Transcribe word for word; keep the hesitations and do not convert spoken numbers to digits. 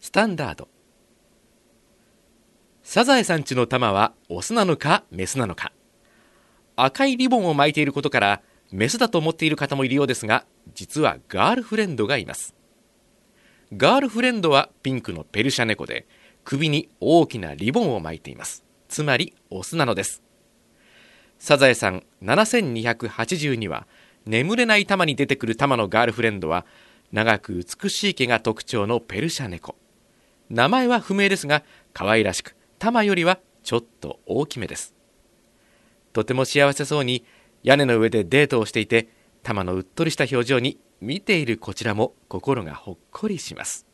スタンダード。サザエさんちのタマはオスなのかメスなのか。赤いリボンを巻いていることからメスだと思っている方もいるようですが、実はガールフレンドがいます。ガールフレンドはピンクのペルシャ猫で、首に大きなリボンを巻いています。つまりオスなのです。サザエさんななせんにひゃくはちじゅうには眠れないタマに出てくるタマのガールフレンドは長く美しい毛が特徴のペルシャ猫。名前は不明ですが可愛らしく、タマよりはちょっと大きめです。とても幸せそうに屋根の上でデートをしていて、タマのうっとりした表情に見ているこちらも心がほっこりします。